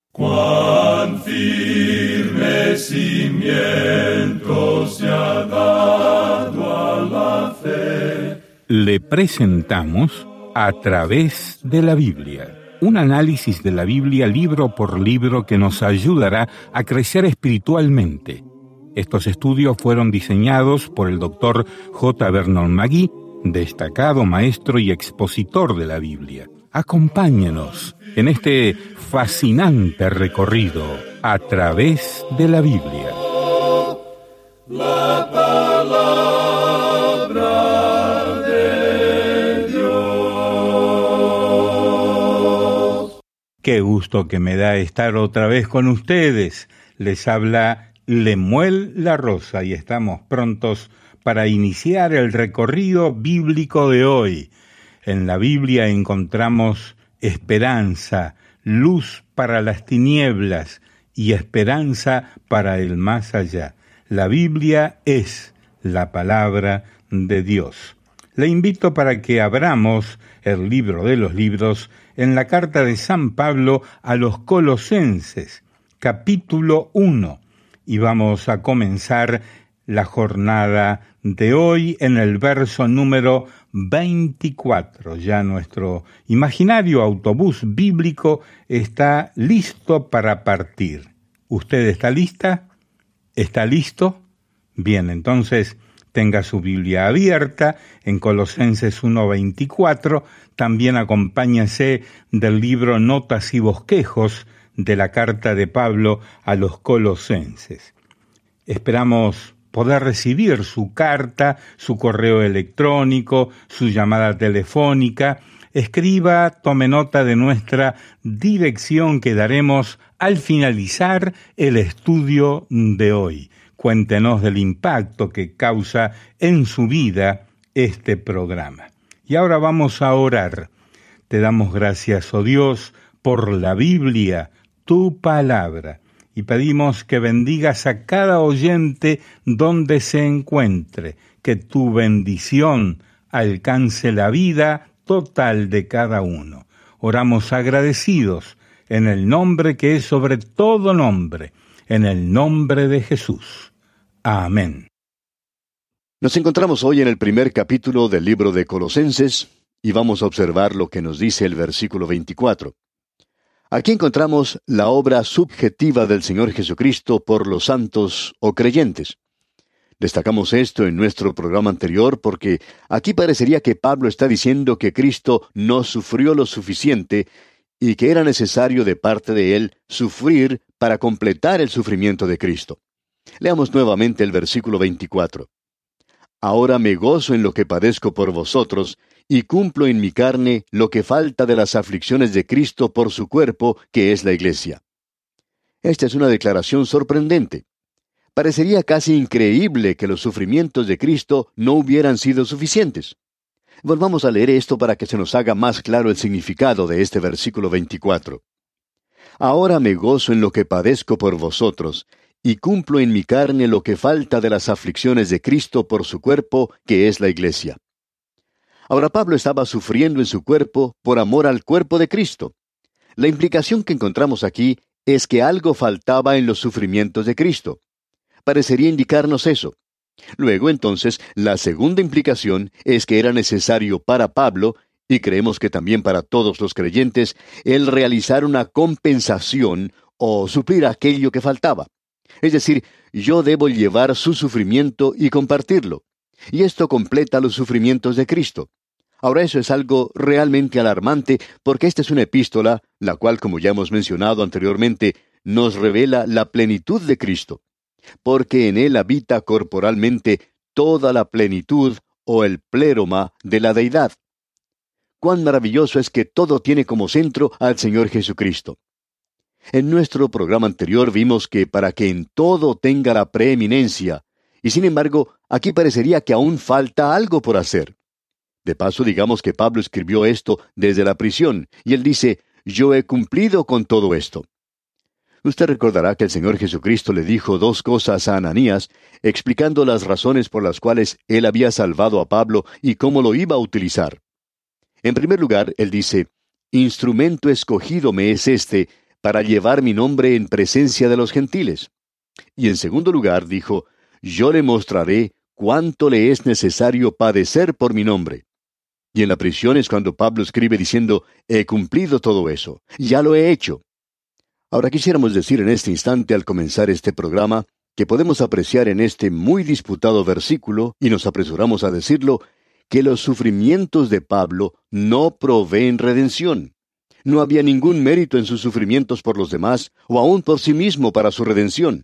Cuán firme cimiento se ha dado a la fe. Le presentamos A través de la Biblia, un análisis de la Biblia libro por libro que nos ayudará a crecer espiritualmente. Estos estudios fueron diseñados por el Dr. J. Vernon McGee, destacado maestro y expositor de la Biblia. Acompáñenos en este fascinante recorrido a través de la Biblia. La palabra de Dios. Qué gusto que me da estar otra vez con ustedes. Les habla Lemuel La Rosa y estamos prontos para iniciar el recorrido bíblico de hoy. En la Biblia encontramos esperanza, luz para las tinieblas y esperanza para el más allá. La Biblia es la palabra de Dios. Le invito para que abramos el libro de los libros en la carta de San Pablo a los Colosenses, capítulo 1, y vamos a comenzar la jornada de hoy en el verso número 24. Ya nuestro imaginario autobús bíblico está listo para partir. ¿Usted está lista? ¿Está listo? Bien, entonces tenga su Biblia abierta en Colosenses 1:24. También acompáñese del libro Notas y Bosquejos de la carta de Pablo a los Colosenses. Esperamos poder recibir su carta, su correo electrónico, su llamada telefónica. Escriba, tome nota de nuestra dirección que daremos al finalizar el estudio de hoy. Cuéntenos del impacto que causa en su vida este programa. Y ahora vamos a orar. Te damos gracias, oh Dios, por la Biblia, tu palabra. Y pedimos que bendigas a cada oyente donde se encuentre, que tu bendición alcance la vida total de cada uno. Oramos agradecidos en el nombre que es sobre todo nombre, en el nombre de Jesús. Amén. Nos encontramos hoy en el primer capítulo del libro de Colosenses y vamos a observar lo que nos dice el versículo 24. Aquí encontramos la obra subjetiva del Señor Jesucristo por los santos o creyentes. Destacamos esto en nuestro programa anterior porque aquí parecería que Pablo está diciendo que Cristo no sufrió lo suficiente y que era necesario de parte de él sufrir para completar el sufrimiento de Cristo. Leamos nuevamente el versículo 24. Ahora me gozo en lo que padezco por vosotros, y cumplo en mi carne lo que falta de las aflicciones de Cristo por su cuerpo, que es la Iglesia. Esta es una declaración sorprendente. Parecería casi increíble que los sufrimientos de Cristo no hubieran sido suficientes. Volvamos a leer esto para que se nos haga más claro el significado de este versículo 24. Ahora me gozo en lo que padezco por vosotros, y cumplo en mi carne lo que falta de las aflicciones de Cristo por su cuerpo, que es la Iglesia. Ahora Pablo estaba sufriendo en su cuerpo por amor al cuerpo de Cristo. La implicación que encontramos aquí es que algo faltaba en los sufrimientos de Cristo. Parecería indicarnos eso. Luego, entonces, la segunda implicación es que era necesario para Pablo, y creemos que también para todos los creyentes, el realizar una compensación o suplir aquello que faltaba. Es decir, yo debo llevar su sufrimiento y compartirlo. Y esto completa los sufrimientos de Cristo. Ahora eso es algo realmente alarmante porque esta es una epístola, la cual, como ya hemos mencionado anteriormente, nos revela la plenitud de Cristo. Porque en Él habita corporalmente toda la plenitud o el pléroma de la deidad. Cuán maravilloso es que todo tiene como centro al Señor Jesucristo. En nuestro programa anterior vimos que para que en todo tenga la preeminencia, y sin embargo, aquí parecería que aún falta algo por hacer. De paso, digamos que Pablo escribió esto desde la prisión, y él dice, yo he cumplido con todo esto. Usted recordará que el Señor Jesucristo le dijo dos cosas a Ananías, explicando las razones por las cuales él había salvado a Pablo y cómo lo iba a utilizar. En primer lugar, él dice, instrumento escogido me es este, para llevar mi nombre en presencia de los gentiles. Y en segundo lugar dijo, yo le mostraré cuánto le es necesario padecer por mi nombre. Y en la prisión es cuando Pablo escribe diciendo, he cumplido todo eso, ya lo he hecho. Ahora quisiéramos decir en este instante al comenzar este programa, que podemos apreciar en este muy disputado versículo, y nos apresuramos a decirlo, que los sufrimientos de Pablo no proveen redención. No había ningún mérito en sus sufrimientos por los demás, o aún por sí mismo para su redención.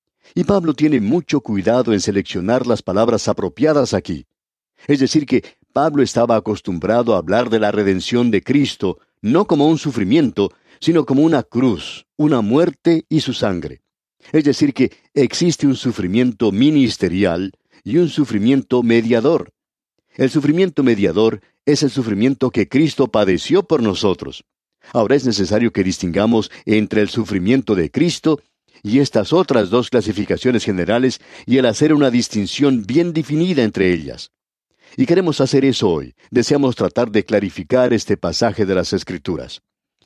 Y Pablo tiene mucho cuidado en seleccionar las palabras apropiadas aquí. Es decir, que Pablo estaba acostumbrado a hablar de la redención de Cristo, no como un sufrimiento, sino como una cruz, una muerte y su sangre. Es decir, que existe un sufrimiento ministerial y un sufrimiento mediador. El sufrimiento mediador es el sufrimiento que Cristo padeció por nosotros. Ahora es necesario que distingamos entre el sufrimiento de Cristo y estas otras dos clasificaciones generales y el hacer una distinción bien definida entre ellas. Y queremos hacer eso hoy. Deseamos tratar de clarificar este pasaje de las Escrituras.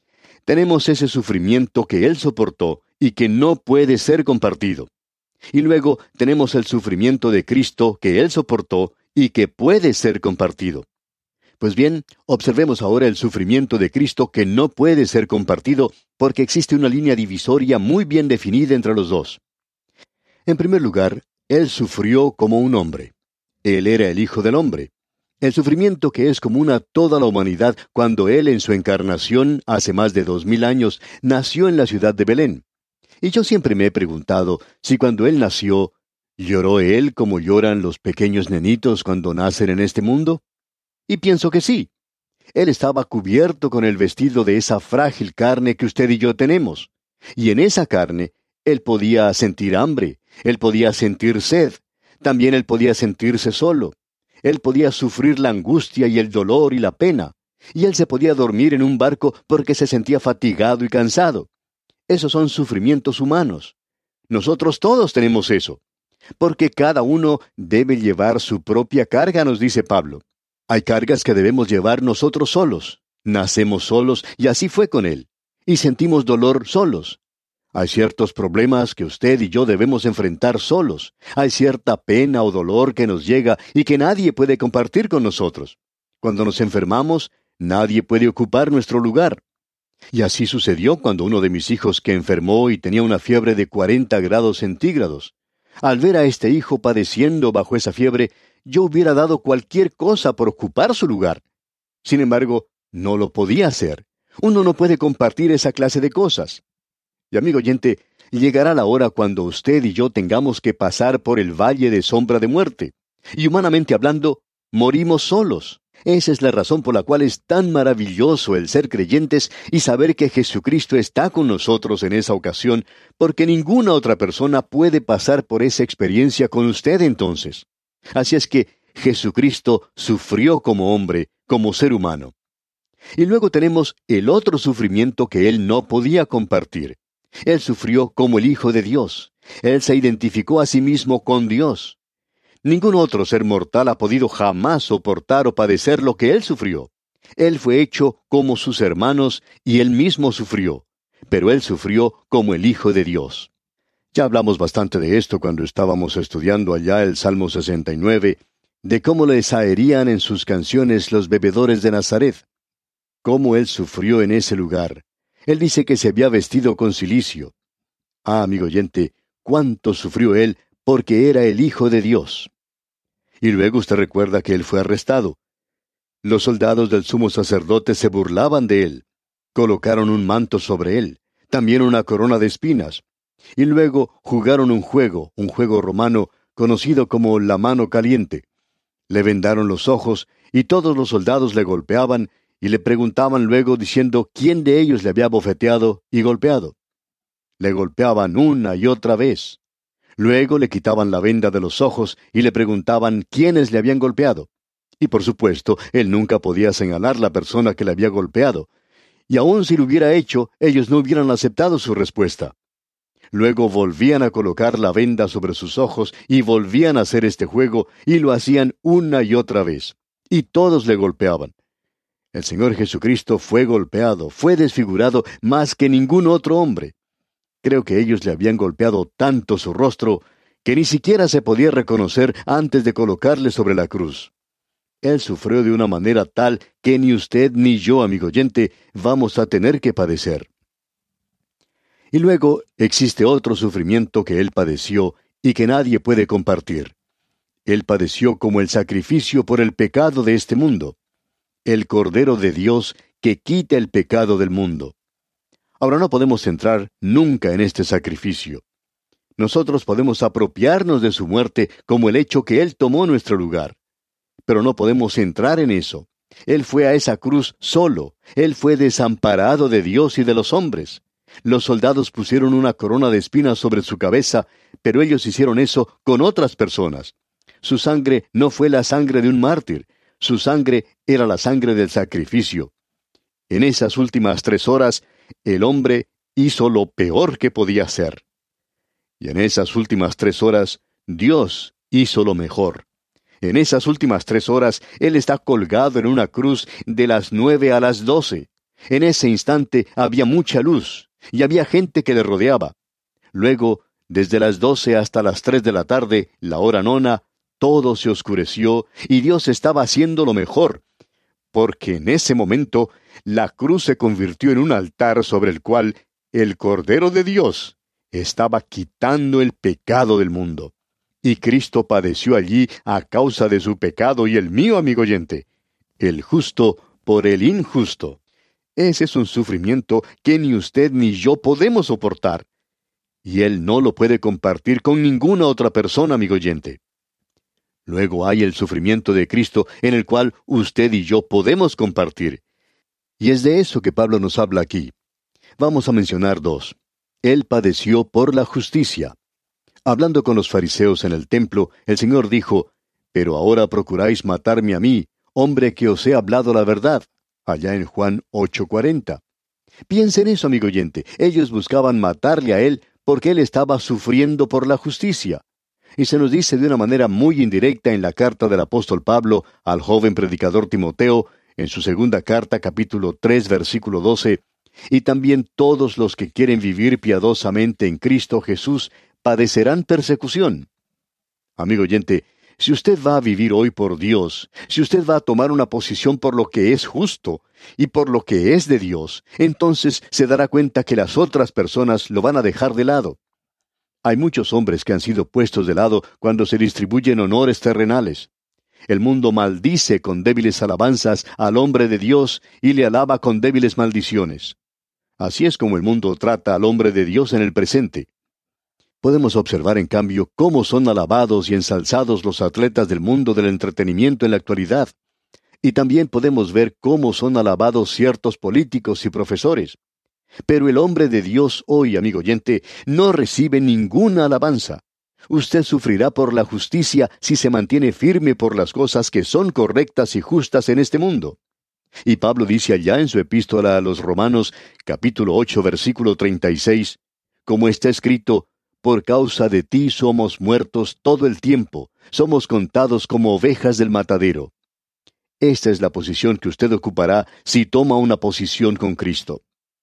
Tenemos ese sufrimiento que Él soportó y que no puede ser compartido. Y luego tenemos el sufrimiento de Cristo que Él soportó y que puede ser compartido. Pues bien, observemos ahora el sufrimiento de Cristo que no puede ser compartido porque existe una línea divisoria muy bien definida entre los dos. En primer lugar, Él sufrió como un hombre. Él era el Hijo del Hombre. El sufrimiento que es común a toda la humanidad cuando Él en su encarnación, hace más de 2000 años, nació en la ciudad de Belén. Y yo siempre me he preguntado si cuando Él nació, ¿lloró Él como lloran los pequeños nenitos cuando nacen en este mundo? Y pienso que sí. Él estaba cubierto con el vestido de esa frágil carne que usted y yo tenemos. Y en esa carne, Él podía sentir hambre, Él podía sentir sed, también Él podía sentirse solo. Él podía sufrir la angustia y el dolor y la pena. Y Él se podía dormir en un barco porque se sentía fatigado y cansado. Esos son sufrimientos humanos. Nosotros todos tenemos eso. Porque cada uno debe llevar su propia carga, nos dice Pablo. Hay cargas que debemos llevar nosotros solos. Nacemos solos y así fue con Él. Y sentimos dolor solos. Hay ciertos problemas que usted y yo debemos enfrentar solos. Hay cierta pena o dolor que nos llega y que nadie puede compartir con nosotros. Cuando nos enfermamos, nadie puede ocupar nuestro lugar. Y así sucedió cuando uno de mis hijos que enfermó y tenía una fiebre de 40 grados centígrados. Al ver a este hijo padeciendo bajo esa fiebre, yo hubiera dado cualquier cosa por ocupar su lugar. Sin embargo, no lo podía hacer. Uno no puede compartir esa clase de cosas. Y amigo oyente, llegará la hora cuando usted y yo tengamos que pasar por el valle de sombra de muerte. Y humanamente hablando, morimos solos. Esa es la razón por la cual es tan maravilloso el ser creyentes y saber que Jesucristo está con nosotros en esa ocasión, porque ninguna otra persona puede pasar por esa experiencia con usted entonces. Así es que Jesucristo sufrió como hombre, como ser humano. Y luego tenemos el otro sufrimiento que Él no podía compartir. Él sufrió como el Hijo de Dios. Él se identificó a sí mismo con Dios. Ningún otro ser mortal ha podido jamás soportar o padecer lo que Él sufrió. Él fue hecho como sus hermanos y Él mismo sufrió. Pero Él sufrió como el Hijo de Dios. Ya hablamos bastante de esto cuando estábamos estudiando allá el Salmo 69, de cómo le zaherían en sus canciones los bebedores de Nazaret. Cómo Él sufrió en ese lugar. Él dice que se había vestido con cilicio. Ah, amigo oyente, cuánto sufrió Él porque era el Hijo de Dios. Y luego usted recuerda que Él fue arrestado. Los soldados del sumo sacerdote se burlaban de Él. Colocaron un manto sobre Él, también una corona de espinas. Y luego jugaron un juego romano conocido como la mano caliente. Le vendaron los ojos y todos los soldados le golpeaban y le preguntaban luego diciendo quién de ellos le había bofeteado y golpeado. Le golpeaban una y otra vez. Luego le quitaban la venda de los ojos y le preguntaban quiénes le habían golpeado. Y por supuesto, él nunca podía señalar la persona que le había golpeado. Y aun si lo hubiera hecho, ellos no hubieran aceptado su respuesta. Luego volvían a colocar la venda sobre sus ojos y volvían a hacer este juego y lo hacían una y otra vez. Y todos le golpeaban. El Señor Jesucristo fue golpeado, fue desfigurado más que ningún otro hombre. Creo que ellos le habían golpeado tanto su rostro que ni siquiera se podía reconocer antes de colocarle sobre la cruz. Él sufrió de una manera tal que ni usted ni yo, amigo oyente, vamos a tener que padecer. Y luego existe otro sufrimiento que Él padeció y que nadie puede compartir. Él padeció como el sacrificio por el pecado de este mundo. El Cordero de Dios que quita el pecado del mundo. Ahora no podemos entrar nunca en este sacrificio. Nosotros podemos apropiarnos de su muerte como el hecho que Él tomó nuestro lugar. Pero no podemos entrar en eso. Él fue a esa cruz solo. Él fue desamparado de Dios y de los hombres. Los soldados pusieron una corona de espinas sobre su cabeza, pero ellos hicieron eso con otras personas. Su sangre no fue la sangre de un mártir. Su sangre era la sangre del sacrificio. En esas últimas 3 horas, el hombre hizo lo peor que podía hacer. Y en esas últimas 3 horas, Dios hizo lo mejor. En esas últimas 3 horas, Él está colgado en una cruz de las 9 a las 12. En ese instante había mucha luz, y había gente que le rodeaba. Luego, desde las 12 hasta las 3 de la tarde, la hora nona, todo se oscureció, y Dios estaba haciendo lo mejor, porque en ese momento la cruz se convirtió en un altar sobre el cual el Cordero de Dios estaba quitando el pecado del mundo. Y Cristo padeció allí a causa de su pecado y el mío, amigo oyente. El justo por el injusto. Ese es un sufrimiento que ni usted ni yo podemos soportar. Y Él no lo puede compartir con ninguna otra persona, amigo oyente. Luego hay el sufrimiento de Cristo en el cual usted y yo podemos compartir. Y es de eso que Pablo nos habla aquí. Vamos a mencionar 2. Él padeció por la justicia. Hablando con los fariseos en el templo, el Señor dijo, «Pero ahora procuráis matarme a mí, hombre que os he hablado la verdad», allá en Juan 8:40. Piensa en eso, amigo oyente. Ellos buscaban matarle a Él porque Él estaba sufriendo por la justicia. Y se nos dice de una manera muy indirecta en la carta del apóstol Pablo al joven predicador Timoteo, en su segunda carta, capítulo 3, versículo 12, «Y también todos los que quieren vivir piadosamente en Cristo Jesús padecerán persecución». Amigo oyente, si usted va a vivir hoy por Dios, si usted va a tomar una posición por lo que es justo y por lo que es de Dios, entonces se dará cuenta que las otras personas lo van a dejar de lado. Hay muchos hombres que han sido puestos de lado cuando se distribuyen honores terrenales. El mundo maldice con débiles alabanzas al hombre de Dios y le alaba con débiles maldiciones. Así es como el mundo trata al hombre de Dios en el presente. Podemos observar, en cambio, cómo son alabados y ensalzados los atletas del mundo del entretenimiento en la actualidad. Y también podemos ver cómo son alabados ciertos políticos y profesores. Pero el hombre de Dios hoy, amigo oyente, no recibe ninguna alabanza. Usted sufrirá por la justicia si se mantiene firme por las cosas que son correctas y justas en este mundo. Y Pablo dice allá en su epístola a los Romanos, capítulo 8, versículo 36, como está escrito, «Por causa de ti somos muertos todo el tiempo, somos contados como ovejas del matadero». Esta es la posición que usted ocupará si toma una posición con Cristo.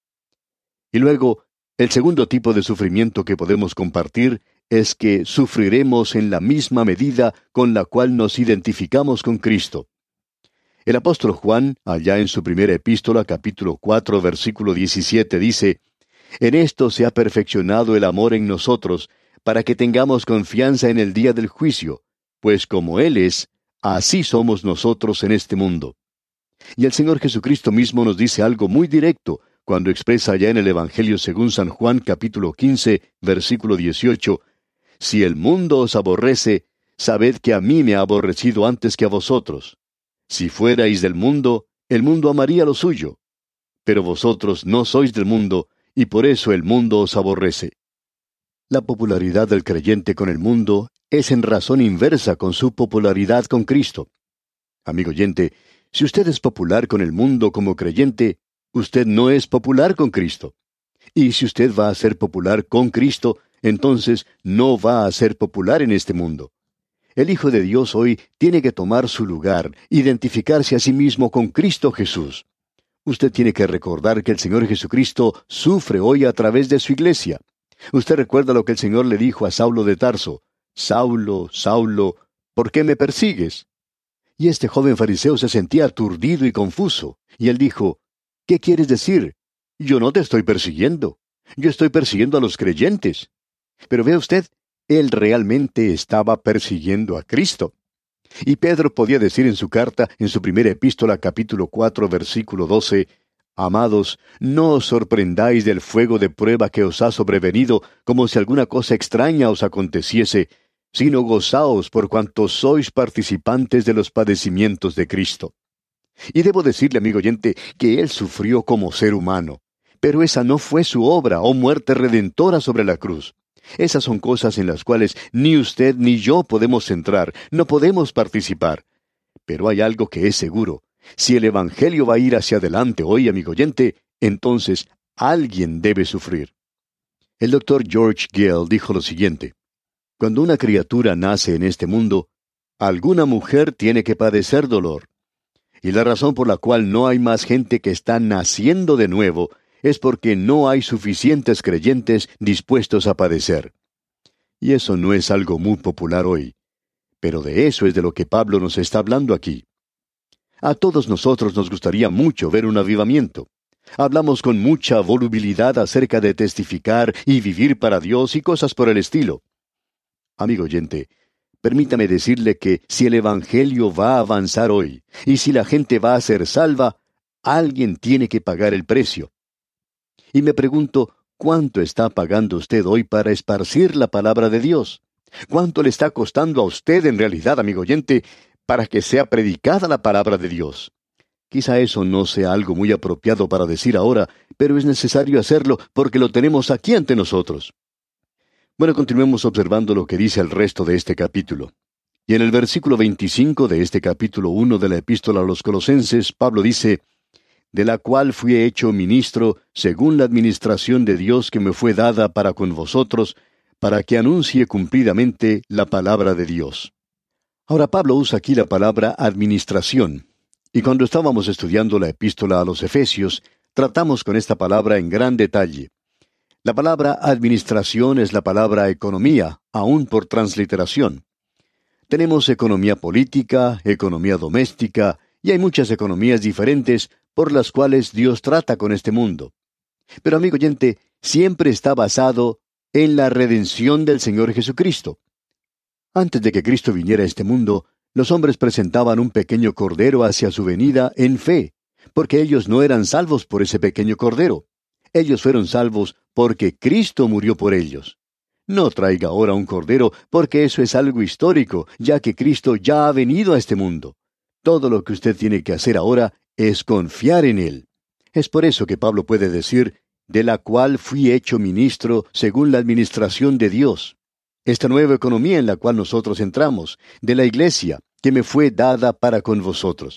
Y luego, el segundo tipo de sufrimiento que podemos compartir es que sufriremos en la misma medida con la cual nos identificamos con Cristo. El apóstol Juan, allá en su primera epístola, capítulo 4, versículo 17, dice, «En esto se ha perfeccionado el amor en nosotros, para que tengamos confianza en el día del juicio, pues como Él es, así somos nosotros en este mundo». Y el Señor Jesucristo mismo nos dice algo muy directo, cuando expresa allá en el Evangelio según San Juan, capítulo 15, versículo 18, «Si el mundo os aborrece, sabed que a mí me ha aborrecido antes que a vosotros. Si fuerais del mundo, el mundo amaría lo suyo. Pero vosotros no sois del mundo, y por eso el mundo os aborrece». La popularidad del creyente con el mundo es en razón inversa con su popularidad con Cristo. Amigo oyente, si usted es popular con el mundo como creyente, usted no es popular con Cristo. Y si usted va a ser popular con Cristo, entonces no va a ser popular en este mundo. El Hijo de Dios hoy tiene que tomar su lugar, identificarse a sí mismo con Cristo Jesús. Usted tiene que recordar que el Señor Jesucristo sufre hoy a través de su iglesia. Usted recuerda lo que el Señor le dijo a Saulo de Tarso: Saulo, Saulo, ¿por qué me persigues? Y este joven fariseo se sentía aturdido y confuso, y él dijo: ¿Qué quieres decir? Yo no te estoy persiguiendo. Yo estoy persiguiendo a los creyentes. Pero vea usted, él realmente estaba persiguiendo a Cristo. Y Pedro podía decir en su carta, en su primera epístola, capítulo 4, versículo 12, Amados, no os sorprendáis del fuego de prueba que os ha sobrevenido, como si alguna cosa extraña os aconteciese, sino gozaos por cuanto sois participantes de los padecimientos de Cristo. Y debo decirle, amigo oyente, que Él sufrió como ser humano, pero esa no fue su obra o muerte redentora sobre la cruz. Esas son cosas en las cuales ni usted ni yo podemos entrar, no podemos participar. Pero hay algo que es seguro. Si el Evangelio va a ir hacia adelante hoy, amigo oyente, entonces alguien debe sufrir. El doctor George Gale dijo lo siguiente: Cuando una criatura nace en este mundo, alguna mujer tiene que padecer dolor. Y la razón por la cual no hay más gente que está naciendo de nuevo es porque no hay suficientes creyentes dispuestos a padecer. Y eso no es algo muy popular hoy. Pero de eso es de lo que Pablo nos está hablando aquí. A todos nosotros nos gustaría mucho ver un avivamiento. Hablamos con mucha volubilidad acerca de testificar y vivir para Dios y cosas por el estilo. Amigo oyente, permítame decirle que si el Evangelio va a avanzar hoy, y si la gente va a ser salva, alguien tiene que pagar el precio. Y me pregunto, ¿cuánto está pagando usted hoy para esparcir la palabra de Dios? ¿Cuánto le está costando a usted en realidad, amigo oyente, para que sea predicada la palabra de Dios? Quizá eso no sea algo muy apropiado para decir ahora, pero es necesario hacerlo porque lo tenemos aquí ante nosotros. Bueno, continuemos observando lo que dice el resto de este capítulo. Y en el versículo 25 de este capítulo 1 de la epístola a los Colosenses, Pablo dice: de la cual fui hecho ministro según la administración de Dios que me fue dada para con vosotros, para que anuncie cumplidamente la palabra de Dios. Ahora Pablo usa aquí la palabra administración, y cuando estábamos estudiando la epístola a los Efesios, tratamos con esta palabra en gran detalle. La palabra administración es la palabra economía, aún por transliteración. Tenemos economía política, economía doméstica, y hay muchas economías diferentes por las cuales Dios trata con este mundo. Pero, amigo oyente, siempre está basado en la redención del Señor Jesucristo. Antes de que Cristo viniera a este mundo, los hombres presentaban un pequeño cordero hacia su venida en fe, porque ellos no eran salvos por ese pequeño cordero. Ellos fueron salvos porque Cristo murió por ellos. No traiga ahora un cordero, porque eso es algo histórico, ya que Cristo ya ha venido a este mundo. Todo lo que usted tiene que hacer ahora es confiar en Él. Es por eso que Pablo puede decir, de la cual fui hecho ministro según la administración de Dios. Esta nueva economía en la cual nosotros entramos, de la iglesia, que me fue dada para con vosotros.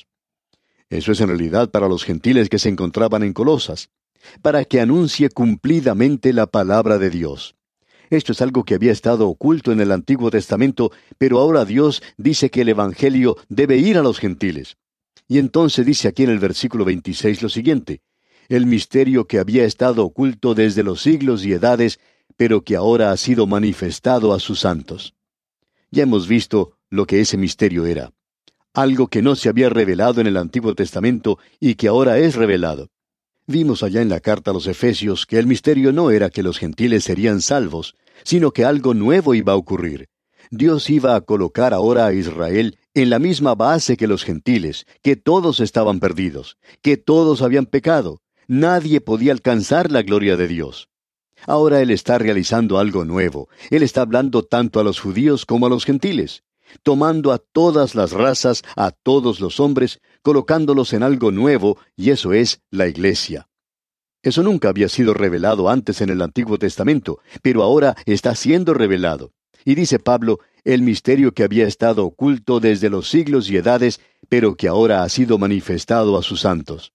Eso es en realidad para los gentiles que se encontraban en Colosas, para que anuncie cumplidamente la palabra de Dios. Esto es algo que había estado oculto en el Antiguo Testamento, pero ahora Dios dice que el Evangelio debe ir a los gentiles. Y entonces dice aquí en el versículo 26 lo siguiente: el misterio que había estado oculto desde los siglos y edades, pero que ahora ha sido manifestado a sus santos. Ya hemos visto lo que ese misterio era. Algo que no se había revelado en el Antiguo Testamento y que ahora es revelado. Vimos allá en la carta a los Efesios que el misterio no era que los gentiles serían salvos, sino que algo nuevo iba a ocurrir. Dios iba a colocar ahora a Israel en la misma base que los gentiles, que todos estaban perdidos, que todos habían pecado. Nadie podía alcanzar la gloria de Dios. Ahora Él está realizando algo nuevo. Él está hablando tanto a los judíos como a los gentiles, tomando a todas las razas, a todos los hombres, colocándolos en algo nuevo, y eso es la iglesia. Eso nunca había sido revelado antes en el Antiguo Testamento, pero ahora está siendo revelado. Y dice Pablo, el misterio que había estado oculto desde los siglos y edades, pero que ahora ha sido manifestado a sus santos.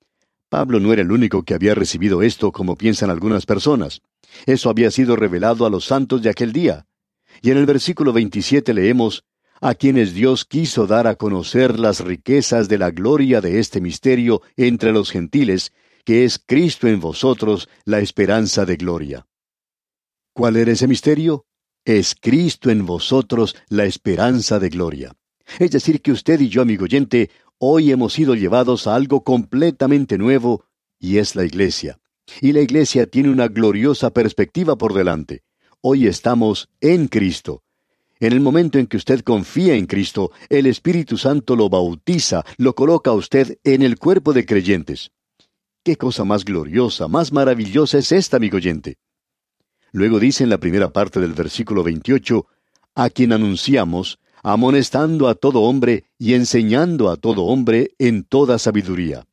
Pablo no era el único que había recibido esto como piensan algunas personas. Eso había sido revelado a los santos de aquel día. Y en el versículo 27 leemos, a quienes Dios quiso dar a conocer las riquezas de la gloria de este misterio entre los gentiles, que es Cristo en vosotros, la esperanza de gloria. ¿Cuál era ese misterio? Es Cristo en vosotros, la esperanza de gloria. Es decir, que usted y yo, amigo oyente, hoy hemos sido llevados a algo completamente nuevo, y es la iglesia. Y la iglesia tiene una gloriosa perspectiva por delante. Hoy estamos en Cristo. En el momento en que usted confía en Cristo, el Espíritu Santo lo bautiza, lo coloca a usted en el cuerpo de creyentes. ¿Qué cosa más gloriosa, más maravillosa es esta, amigo oyente? Luego dice en la primera parte del versículo 28, a quien anunciamos, amonestando a todo hombre y enseñando a todo hombre en toda sabiduría.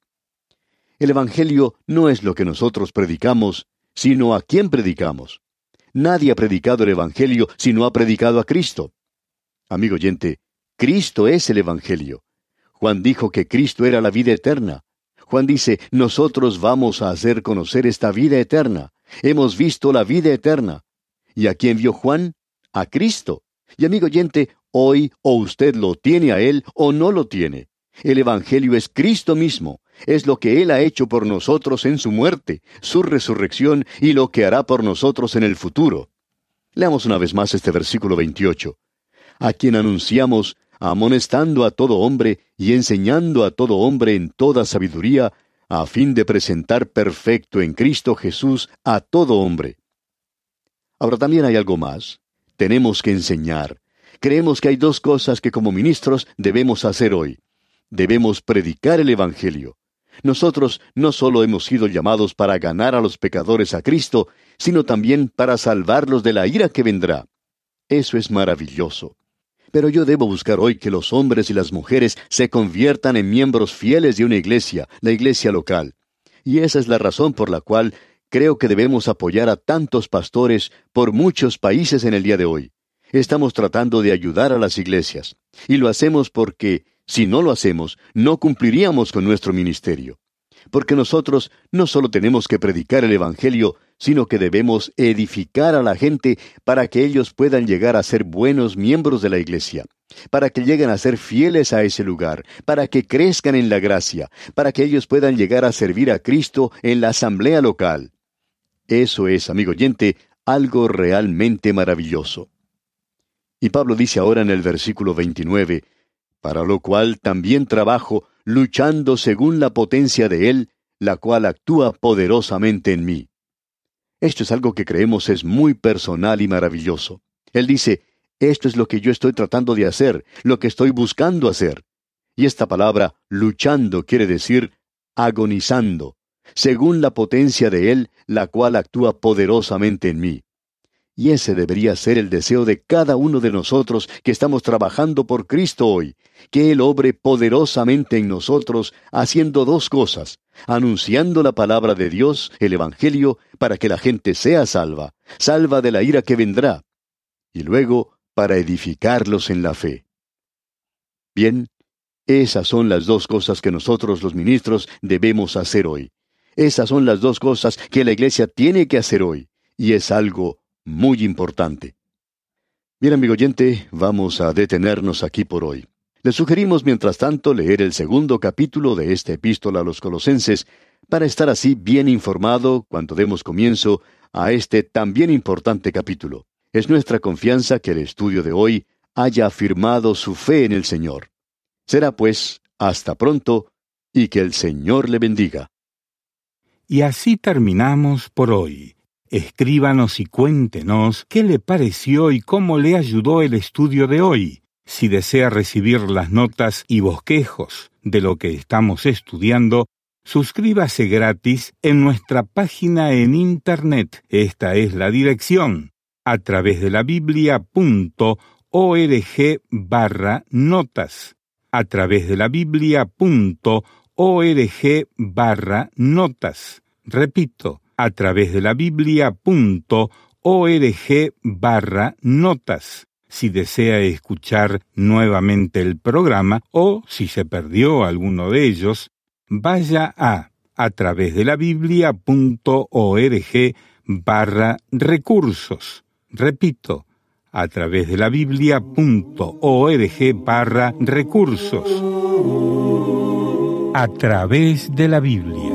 El Evangelio no es lo que nosotros predicamos, sino a quién predicamos. Nadie ha predicado el Evangelio si no ha predicado a Cristo. Amigo oyente, Cristo es el Evangelio. Juan dijo que Cristo era la vida eterna. Juan dice, nosotros vamos a hacer conocer esta vida eterna. Hemos visto la vida eterna. ¿Y a quién vio Juan? A Cristo. Y amigo oyente, hoy o usted lo tiene a Él o no lo tiene. El Evangelio es Cristo mismo. Es lo que Él ha hecho por nosotros en su muerte, su resurrección y lo que hará por nosotros en el futuro. Leamos una vez más este versículo 28. A quien anunciamos, amonestando a todo hombre y enseñando a todo hombre en toda sabiduría, a fin de presentar perfecto en Cristo Jesús a todo hombre. Ahora también hay algo más. Tenemos que enseñar. Creemos que hay dos cosas que como ministros debemos hacer hoy. Debemos predicar el Evangelio. Nosotros no solo hemos sido llamados para ganar a los pecadores a Cristo, sino también para salvarlos de la ira que vendrá. Eso es maravilloso. Pero yo debo buscar hoy que los hombres y las mujeres se conviertan en miembros fieles de una iglesia, la iglesia local. Y esa es la razón por la cual creo que debemos apoyar a tantos pastores por muchos países en el día de hoy. Estamos tratando de ayudar a las iglesias. Y lo hacemos porque, si no lo hacemos, no cumpliríamos con nuestro ministerio. Porque nosotros no solo tenemos que predicar el Evangelio, sino que debemos edificar a la gente para que ellos puedan llegar a ser buenos miembros de la iglesia, para que lleguen a ser fieles a ese lugar, para que crezcan en la gracia, para que ellos puedan llegar a servir a Cristo en la asamblea local. Eso es, amigo oyente, algo realmente maravilloso. Y Pablo dice ahora en el versículo 29, para lo cual también trabajo, luchando según la potencia de Él, la cual actúa poderosamente en mí. Esto es algo que creemos es muy personal y maravilloso. Él dice, esto es lo que yo estoy tratando de hacer, lo que estoy buscando hacer. Y esta palabra, luchando, quiere decir agonizando, según la potencia de Él, la cual actúa poderosamente en mí. Y ese debería ser el deseo de cada uno de nosotros que estamos trabajando por Cristo hoy, que Él obre poderosamente en nosotros, haciendo dos cosas: anunciando la palabra de Dios, el Evangelio, para que la gente sea salva, salva de la ira que vendrá, y luego para edificarlos en la fe. Bien, esas son las dos cosas que nosotros los ministros debemos hacer hoy. Esas son las dos cosas que la iglesia tiene que hacer hoy, y es algo muy importante. Bien, amigo oyente, vamos a detenernos aquí por hoy. Le sugerimos, mientras tanto, leer el segundo capítulo de esta epístola a los Colosenses, para estar así bien informado cuando demos comienzo a este también importante capítulo. Es nuestra confianza que el estudio de hoy haya afirmado su fe en el Señor. Será pues, hasta pronto, y que el Señor le bendiga. Y así terminamos por hoy. Escríbanos y cuéntenos qué le pareció y cómo le ayudó el estudio de hoy. Si desea recibir las notas y bosquejos de lo que estamos estudiando, suscríbase gratis en nuestra página en Internet. Esta es la dirección: atravesdelabiblia.org/notas. atravesdelabiblia.org/notas. Repito, atravesdelabiblia.org/notas. Si desea escuchar nuevamente el programa o si se perdió alguno de ellos, vaya a atravesdelabiblia.org/recursos. Repito, a través de la biblia.org/recursos. A través de la Biblia.